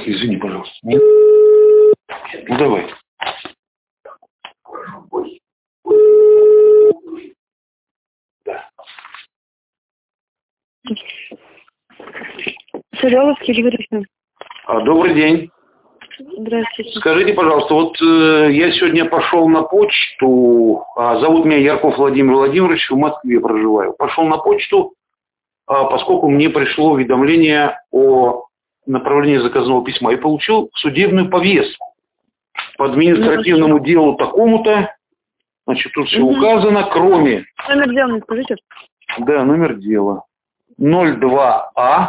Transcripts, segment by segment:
извини, пожалуйста. Нет? Ну, давай. Да. Савеловский, Григорьевна. Добрый день. Здравствуйте. Скажите, пожалуйста, вот я сегодня пошел на почту, зовут меня Ярков Владимир Владимирович, в Москве проживаю. Пошел на почту, поскольку мне пришло уведомление о направлении заказного письма и получил судебную повестку по административному делу такому-то. Значит, тут все указано, кроме... Номер дела мне скажите. Да, номер дела. 02А.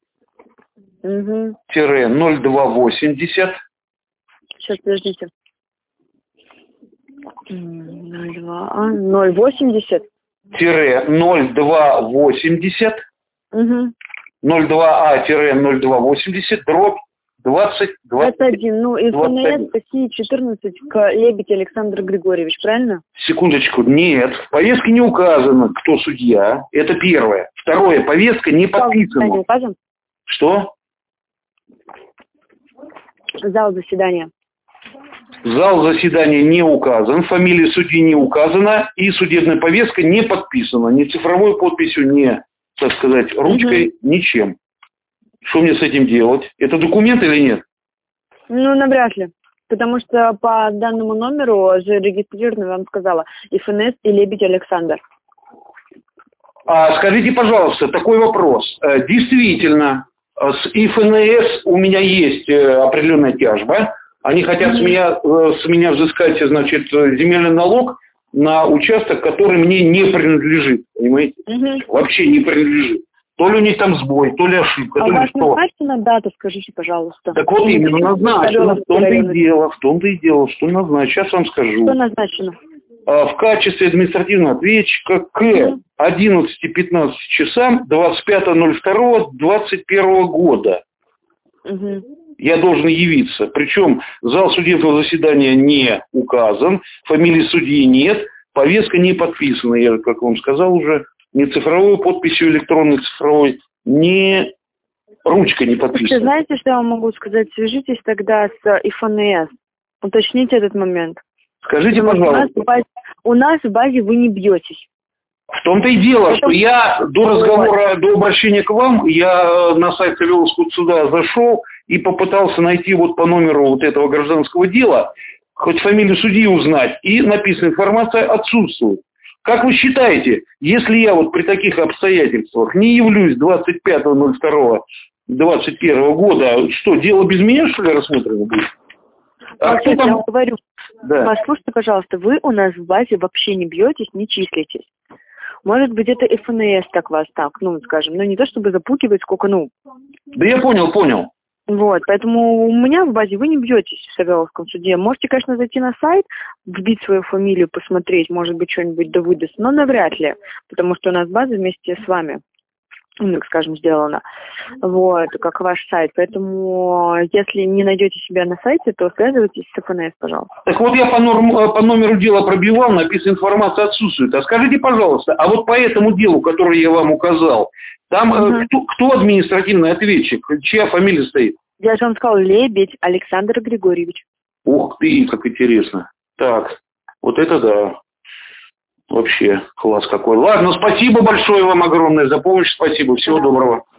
0280. Сейчас, подождите. 02А 080. 0280. 02А-0280, дробь 20. Это один. Ну, и ФНС России 14 к Лебедь Александр Григорьевич, правильно? Секундочку. Нет, в повестке не указано, кто судья. Это первое. Второе, повестка не подписана. Не указан? Что? Зал заседания. Зал заседания не указан, фамилия судьи не указана, и судебная повестка не подписана. Ни цифровой подписью, ни, так сказать, ручкой, ничем. Что мне с этим делать? Это документ или нет? Ну, навряд ли. Потому что по данному номеру зарегистрировано, вам сказала, и ФНС, и Лебедь Александр. Скажите, пожалуйста, такой вопрос. Действительно, с ИФНС у меня есть определенная тяжба. Они хотят с меня взыскать, значит, земельный налог на участок, который мне не принадлежит. Понимаете? Вообще не принадлежит. То ли у них там сбой, то ли ошибка, то ли вас что. назначена дата, скажите, пожалуйста. Так вот именно назначено. В том-то и дело, что назначено. Сейчас вам скажу. Что назначено? В качестве административного ответчика к 11:15 часам 25.02.21 года. Я должен явиться. Причем зал судебного заседания не указан, фамилии судьи нет, повестка не подписана. Я, как вам сказал уже, ни цифровой подписью электронной цифровой, ни ручкой не подписана. Знаете, что я вам могу сказать? Свяжитесь тогда с ИФНС. Уточните этот момент. Скажите, пожалуйста. У нас в базе вы не бьетесь. В том-то и дело, что я до разговора, до обращения к вам, я на сайт Савеловского суда зашел и попытался найти вот по номеру вот этого гражданского дела, хоть фамилию судьи узнать, и написана информация отсутствует. Как вы считаете, если я вот при таких обстоятельствах не явлюсь 25.02.21 года, что, дело без меня, что ли, рассмотрено будет? Я вам говорю, послушайте, пожалуйста, вы у нас в базе вообще не бьетесь, не числитесь. Может быть, это ФНС так вас так, ну, скажем, но не то, чтобы запугивать, сколько, ну... Да я понял. Вот, поэтому у меня в базе вы не бьетесь в Савеловском суде. Можете, конечно, зайти на сайт, вбить свою фамилию, посмотреть, может быть, что-нибудь да выдаст, но навряд ли, потому что у нас база вместе с вами, ну, так скажем, сделана, вот, как ваш сайт. Поэтому, если не найдете себя на сайте, то связывайтесь с ФНС, пожалуйста. Так вот я по номеру дела пробивал, написано, информация отсутствует. А скажите, пожалуйста, а вот по этому делу, которое я вам указал, там кто административный ответчик? Чья фамилия стоит? Я же вам сказала, Лебедь Александр Григорьевич. Ух ты, как интересно. Так, вот это да. Вообще, класс какой. Ладно, спасибо большое вам огромное за помощь. Спасибо. Всего доброго.